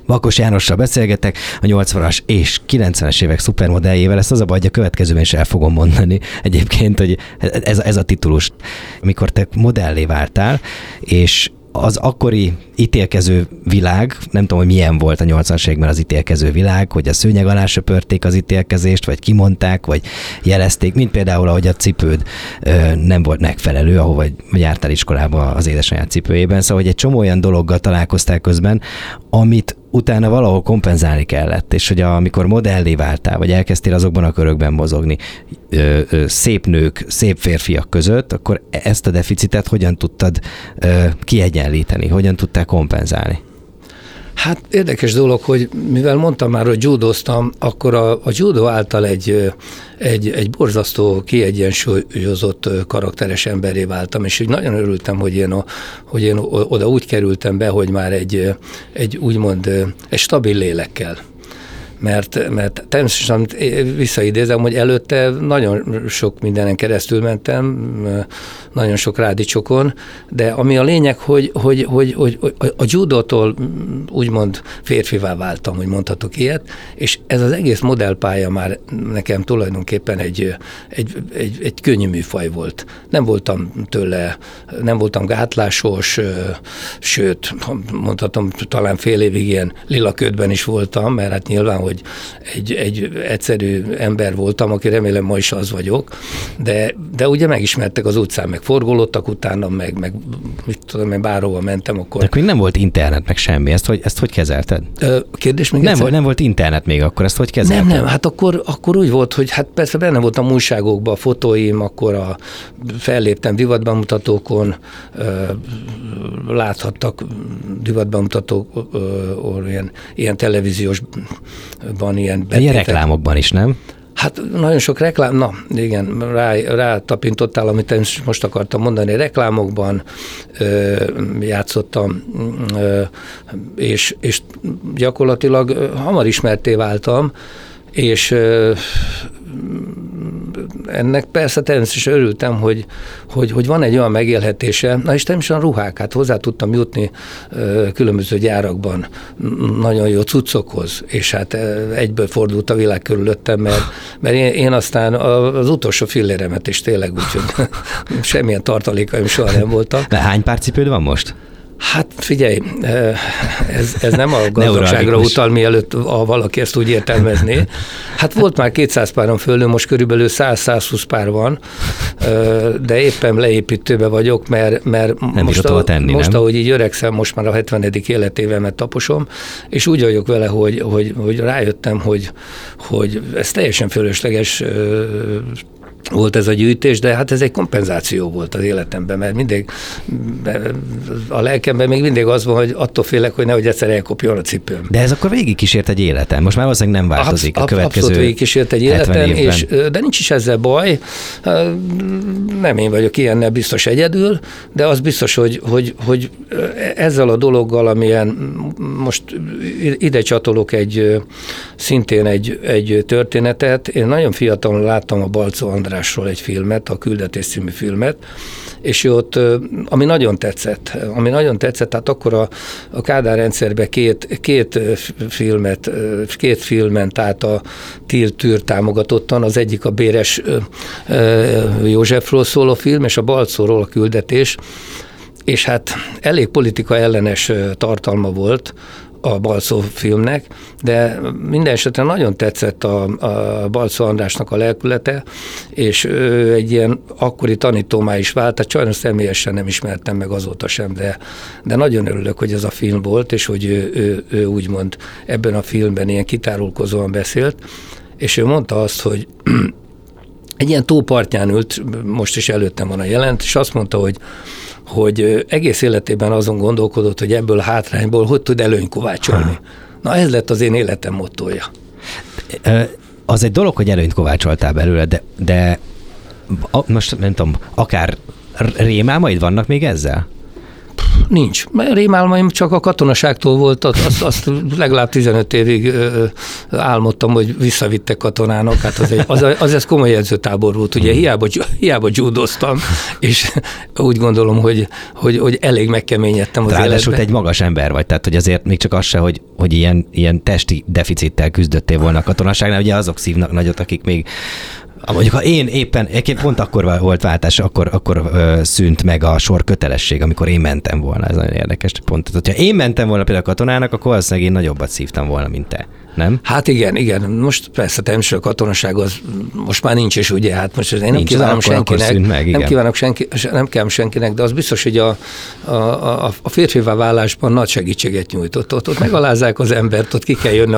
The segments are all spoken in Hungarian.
Bakos Jánossal beszélgetek, a 80-as és 90-es évek szupermodelljével. Ezt az a baj, hogy a következőben is el fogom mondani egyébként, hogy ez a titulus. Amikor te modellé váltál, és az akkori ítélkező világ, nem tudom, hogy milyen volt a 80-as években az ítélkező világ, hogy a szőnyeg alá söpörték az ítélkezést, vagy kimondták, vagy jelezték, mint például, ahogy a cipőd nem volt megfelelő, ahova jártál iskolába az édesanyád cipőjében. Szóval, hogy egy csomó olyan dologgal találkoztál közben, amit utána valahol kompenzálni kellett, és hogy amikor modellé váltál, vagy elkezdtél azokban a körökben mozogni, szép nők, szép férfiak között, akkor ezt a deficitet hogyan tudtad kiegyenlíteni, hogyan tudtál kompenzálni? Hát érdekes dolog, hogy mivel mondtam már, hogy judóztam, akkor a judo által egy borzasztó kiegyensúlyozott karakteres emberré váltam, és így nagyon örültem, hogy én oda úgy kerültem be, hogy már egy úgymond egy stabil lélekkel. Mert természetesen visszaidézem, hogy előtte nagyon sok mindenen keresztül mentem, nagyon sok rádicsokon, de ami a lényeg, hogy a judótól úgymond férfivá váltam, hogy mondhatok ilyet, és ez az egész modellpálya már nekem tulajdonképpen egy könnyű műfaj volt. Nem voltam gátlásos, sőt, mondhatom, talán fél évig ilyen lilaködben is voltam, mert hát nyilván, hogy egy egyszerű ember voltam, aki remélem ma is az vagyok, de ugye megismertek az utcán, meg forgolódtak utána, meg mit tudom én, bárhova mentem, akkor... De akkor nem volt internet, meg semmi, ezt hogy kezelted? Kérdés még nem volt internet még akkor, ezt hogy kezelted? Nem, hát akkor úgy volt, hogy hát persze benne voltam újságokban, a fotóim, akkor felléptem divatbemutatókon, láthattak divatbemutatók, ilyen televíziósban, ilyen reklámokban is, nem? Hát nagyon sok reklám, na igen, rá tapintottál, amit én most akartam mondani, reklámokban játszottam, és gyakorlatilag hamar ismertté váltam, és ennek persze természetesen örültem, hogy van egy olyan megélhetése, na és természetesen a ruhák, hát hozzá tudtam jutni különböző gyárakban nagyon jó cuccokhoz, és hát egyből fordult a világ körülöttem, mert én aztán az utolsó filléremet is tényleg úgyhogy semmilyen tartalékaim soha nem voltak. De hány pár cipőd van most? Hát figyelj, ez nem a gazdagságra utal, mielőtt valaki ezt úgy értelmezné. Hát volt már 200 páron fölül, most körülbelül 100-120 pár van, de éppen leépítőbe vagyok, mert most ahogy így öregszem, most már a 70. életévemet taposom, és úgy vagyok vele, hogy rájöttem, hogy ez teljesen fölösleges volt ez a gyűjtés, de hát ez egy kompenzáció volt az életemben, mert mindig a lelkemben még mindig az van, hogy attól félek, hogy nehogy egyszer elkopjon a cipőm. De ez akkor végigkísért egy életen. Most már valószínűleg nem változik a következő abszolút végigkísért egy életen, de nincs is ezzel baj. Nem én vagyok ilyennel biztos egyedül, de az biztos, hogy ezzel a dologgal, amilyen most ide csatolok szintén egy történetet. Én nagyon fiatalon láttam a Balczó Andrásról egy filmet, a Küldetés című filmet, és ott, ami nagyon tetszett, tehát akkor a Kádár rendszerben két film ment át a TIR támogatottan, az egyik a Béres Józsefról szóló film, és a Balczóról a Küldetés, és hát elég politika ellenes tartalma volt a Balczó filmnek, de minden esetre nagyon tetszett a Balczó Andrásnak a lelkülete, és ő egy ilyen akkori tanítómá is vált, tehát sajnos személyesen nem ismertem meg azóta sem, de nagyon örülök, hogy ez a film volt, és hogy ő úgymond ebben a filmben ilyen kitárulkozóan beszélt, és ő mondta azt, hogy egy ilyen tópartján ült, most is előttem van a jelent, és azt mondta, hogy egész életében azon gondolkodott, hogy ebből a hátrányból hogy tud előnyt kovácsolni. Na ez lett az én életem mottója. Az egy dolog, hogy előnyt kovácsoltál belőle, de most nem tudom, akár rémálmaid vannak még ezzel? Nincs. Mert rémálmaim csak a katonaságtól volt, azt legalább 15 évig álmodtam, hogy visszavittek katonának. Hát az ez komoly edzőtábor volt. Ugye hiába judoztam, és úgy gondolom, hogy elég megkeményedtem az életben. Ráadásul egy magas ember vagy, tehát hogy azért még csak az se, hogy ilyen testi deficittel küzdöttél volna a katonaságnál, ugye azok szívnak nagyot, akik még mondjuk, ha én éppen pont akkor volt váltás, akkor szűnt meg a sor kötelesség, amikor én mentem volna. Ez nagyon érdekes pont. Tehát, ha én mentem volna például a katonának, akkor valószínűleg én nagyobbat szívtam volna, mint te. Nem? Hát igen. Most persze természetesen a katonaság az most már nincs is, ugye, hát most én nem kívánom senkinek, de az biztos, hogy a férfivá válásban nagy segítséget nyújtott. Ott megalázzák az embert, ott ki kell jönni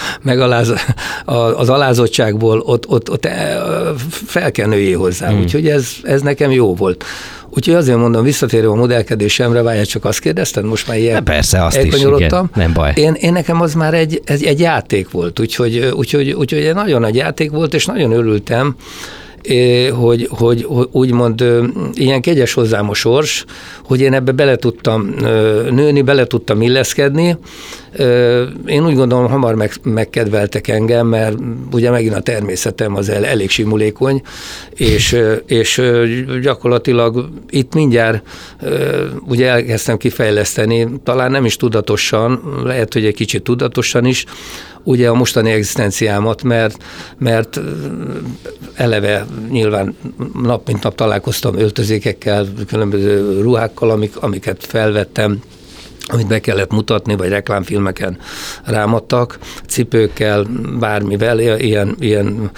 az alázottságból, ott fel kell nőjé hozzá. Úgyhogy ez nekem jó volt. Úgyhogy azért mondom, visszatérve a modellkedésemre, várjál, csak azt kérdezted, most már ilyen persze, azt is, igen, nem baj. Én nekem az már egy játék volt, úgyhogy egy nagyon nagy játék volt, és nagyon örültem, hogy úgymond ilyen kegyes hozzám a sors, hogy én ebbe bele tudtam nőni, bele tudtam illeszkedni. Én úgy gondolom, hamar megkedveltek engem, mert ugye megint a természetem az elég simulékony, és gyakorlatilag itt mindjárt ugye elkezdtem kifejleszteni, talán nem is tudatosan, lehet, hogy egy kicsit tudatosan is, ugye a mostani egzisztenciámat, mert eleve nyilván nap mint nap találkoztam öltözékekkel, különböző ruhákkal, amiket felvettem, amit be kellett mutatni, vagy reklámfilmeken rámadtak, cipőkkel, bármivel, ilyen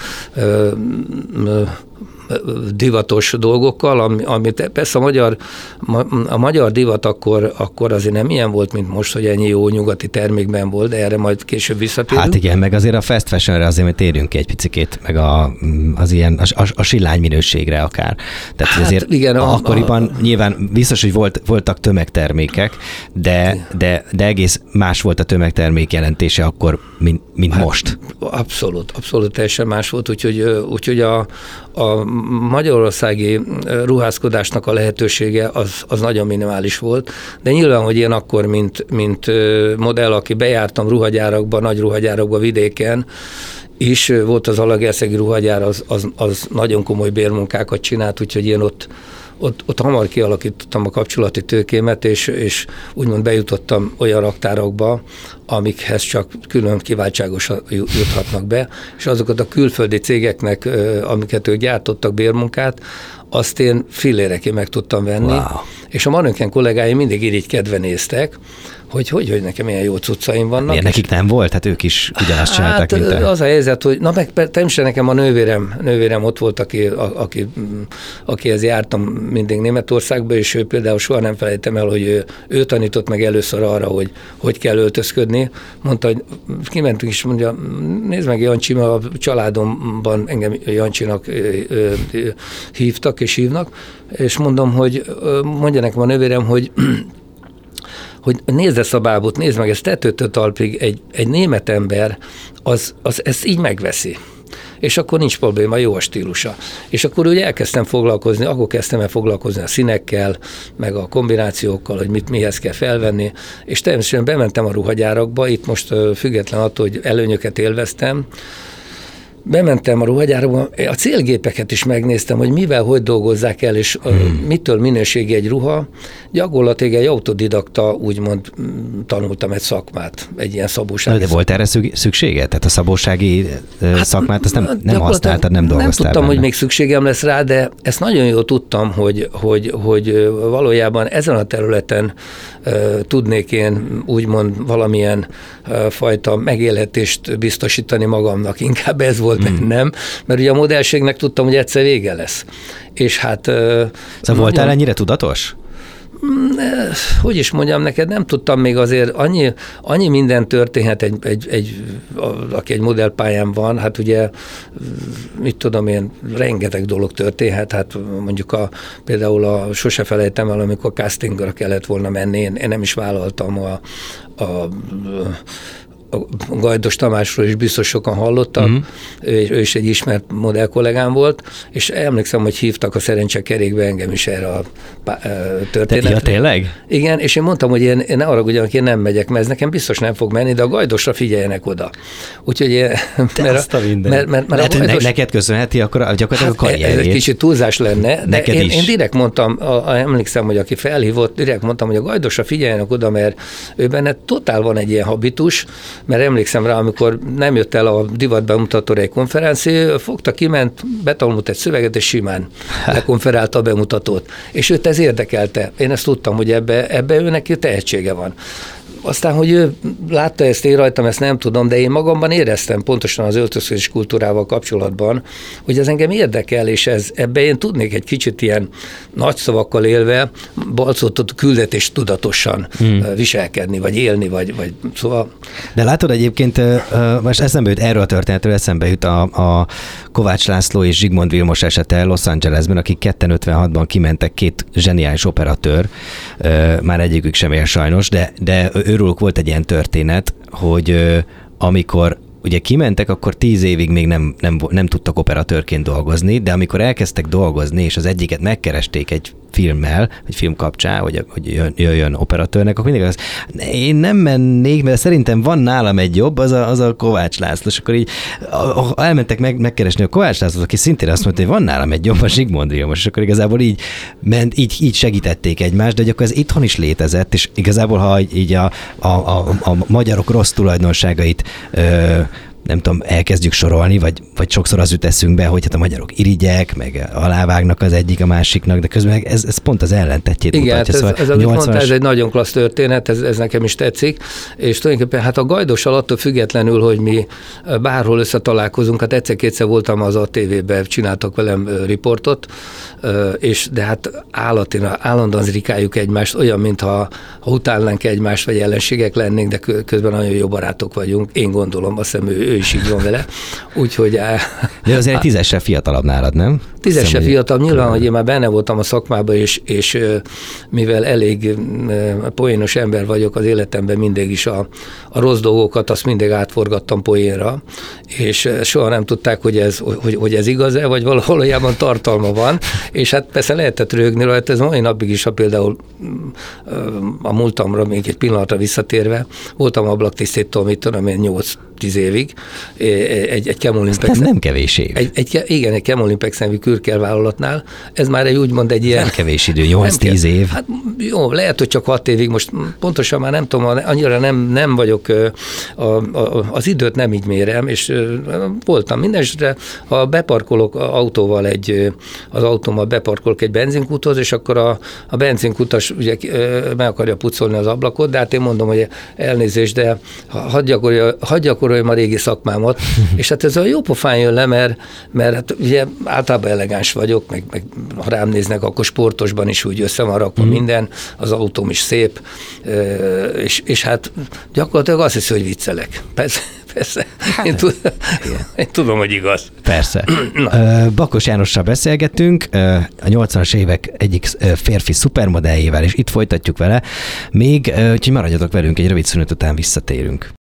divatos dolgokkal, amit persze a magyar divat akkor azért nem ilyen volt, mint most, hogy ennyi jó nyugati termékben volt, de erre majd később visszatérünk. Hát igen, meg azért a fast fashionre azért majd térjünk ki egy picikét, meg az ilyen, a sillány minőségre akár. Tehát hát azért igen, akkoriban nyilván biztos, hogy voltak tömegtermékek, de egész más volt a tömegtermék jelentése akkor, mint most. Abszolút teljesen más volt, úgyhogy a magyarországi ruházkodásnak a lehetősége az nagyon minimális volt, de nyilván, hogy én akkor, mint modell, aki bejártam ruhagyárakba, nagy ruhagyárakba vidéken, is volt az Zalaegerszegi ruhagyár, az nagyon komoly bérmunkákat csinált, úgyhogy én ott hamar kialakítottam a kapcsolati tőkémet, és úgymond bejutottam olyan raktárakba, amikhez csak külön kiváltságosan juthatnak be, és azokat a külföldi cégeknek, amiket ők gyártottak bérmunkát, azt én fillérekig meg tudtam venni, wow. És a Manöken kollégáim mindig irigykedve néztek, hogy nekem ilyen jó cuccaim vannak. Miért nekik nem volt? Hát ők is ugyanazt csinálták, mint te. Az a helyzet, hogy természetesen nekem a nővérem ott volt, akihez jártam mindig Németországba, és ő például soha nem felejtem el, hogy ő tanított meg először arra, hogy kell öltözködni. Mondta, hogy kimentünk, és mondja, nézd meg, Jancsi, a családomban engem Jancsinak hívtak és hívnak, és mondom, hogy mondja nekem a nővérem, hogy nézd ezt a bábút, nézd meg, ez tetőtől talpig egy német ember, az ezt így megveszi. És akkor nincs probléma, jó a stílusa. És akkor ugye elkezdtem foglalkozni, akkor kezdtem el foglalkozni a színekkel, meg a kombinációkkal, hogy mihez kell felvenni, és természetesen bementem a ruhagyárakba, itt most független attól, hogy előnyöket élveztem, bementem a ruhagyárba, a célgépeket is megnéztem, hogy mivel, hogy dolgozzák el, és mitől minőségi egy ruha. Gyakorlatilag egy autodidakta, úgymond tanultam egy szakmát, egy ilyen szabósági. De volt erre szüksége? Tehát a szabósági szakmát azt nem használtad, nem dolgoztál? Nem tudtam, hogy még szükségem lesz rá, de ezt nagyon jól tudtam, hogy valójában ezen a területen tudnék én úgymond valamilyen fajta megélhetést biztosítani magamnak. Inkább ez volt bennem, mert ugye a modellségnek tudtam, hogy egyszer vége lesz. És hát... Szóval voltál ennyire tudatos? Hogy is mondjam neked, nem tudtam még azért, annyi minden történhet, aki egy modellpályán van, hát ugye, mit tudom én, rengeteg dolog történhet, hát mondjuk például sose felejtem el, amikor castingra kellett volna menni, én nem is vállaltam a Gajdos Tamásról is biztos sokan hallottak, ő is egy ismert modell kollégám volt, és emlékszem, hogy hívtak a szerencsekerékbe engem is erre a történetre. Ja, tényleg? Igen, és én mondtam, hogy én ne arra ugyanak, én nem megyek, mert ez nekem biztos nem fog menni, de a Gajdosra figyeljenek oda. Úgyhogy mert lehet, hogy neked köszönheti akkor gyakorlatilag a karrierjét. Ez egy kicsit túlzás lenne, de én direkt mondtam, emlékszem, hogy aki felhívott, direkt mondtam, hogy a Gajdosra figyeljenek oda, mert ő benne totál van egy ilyen habitus, mert emlékszem rá, amikor nem jött el a divat bemutatóra egy konferencia, fogta, kiment, betanult egy szöveget, és simán lekonferálta a bemutatót. És őt ez érdekelte. Én ezt tudtam, hogy ebbe ő neki tehetsége van. Aztán, hogy ő látta ezt, én rajtam, ezt nem tudom, de én magamban éreztem pontosan az öltözködés kultúrával kapcsolatban, hogy ez engem érdekel, és ebbe én tudnék egy kicsit ilyen nagy szavakkal élve balcótot küldetés tudatosan viselkedni, vagy élni, vagy szóval. De látod egyébként, most eszembe jut erről a történetről, eszembe jut a Kovács László és Zsigmond Vilmos esete Los Angelesben, akik 256-ban kimentek, két zseniális operatőr, már egyikük sem él sajnos, de őrülük volt egy ilyen történet, hogy amikor ugye kimentek, akkor 10 évig még nem tudtak operatőrként dolgozni, de amikor elkezdtek dolgozni, és az egyiket megkeresték egy filmmel, vagy film kapcsán, hogy jöjjön operatőrnek, akkor mindig az, én nem mennék, mert szerintem van nálam egy jobb, az a Kovács László, és akkor így elmentek megkeresni a Kovács Lászlót, aki szintén azt mondta, hogy van nálam egy jobb, a Zsigmond Vilmos, és akkor igazából így segítették egymást, de akkor ez itthon is létezett, és igazából, ha így a magyarok rossz tulajdonságait nem tudom, elkezdjük sorolni, vagy sokszor az jut eszünkbe, hogy hát a magyarok irigyek, meg alávágnak az egyik a másiknak, de közben ez pont az ellentetjét mutatja. Igen, szóval ez egy nagyon klassz történet, ez nekem is tetszik, és tulajdonképpen hát a Gajdossal attól függetlenül, hogy mi bárhol összetalálkozunk, hát egyszer-kétszer voltam az ATV-ben, csináltak velem riportot, de hát állandóan zrikáljuk egymást, olyan, mintha utálnánk egymást, vagy ellenségek lennénk, de közben nagyon jó barátok vagyunk, én gondolom, azt hiszem ő is így van vele. Úgyhogy... De azért 10-essel fiatalabb nálad, nem? 10-essel fiatalabb, nyilván, hogy én már benne voltam a szakmában, és mivel elég poénos ember vagyok az életemben, mindig is a rossz dolgokat, azt mindig átforgattam poénra, és soha nem tudták, hogy ez igaz-e, vagy valójában tartalma van, és hát persze lehetett rögni rajta, ez mai napig is, ha például a múltamra még egy pillanatra visszatérve, voltam ablaktisztító, mit tudom én, 8-10 évig, egy Chemolimpex. Nem kevés év. Igen, egy Chemolimpex nevű kürkelvállalatnál. Ez már egy idő. Nem kevés idő, 8-10 év. Hát jó, lehet, hogy csak 6 évig, most pontosan már nem tudom, annyira nem vagyok, az időt nem így mérem, és voltam mindenesetre, ha beparkolok autóval az autómmal beparkolok egy benzinkúthoz, és akkor a benzinkutas ugye meg akarja pucolni az ablakot, de hát én mondom, hogy elnézést, de hadd gyakorolja a régi szakmámat, és hát ez a jó pofán jön le, mert hát ugye általában elegáns vagyok, meg ha rám néznek, akkor sportosban is úgy össze van rakva minden, az autóm is szép, és hát gyakorlatilag azt hiszi, hogy viccelek. Persze. Én tudom, hogy igaz. Persze. Bakos Jánossal beszélgettünk, a 80-as évek egyik férfi szupermodelljével, és itt folytatjuk vele. Még, úgyhogy maradjatok velünk, egy rövid szünet után visszatérünk.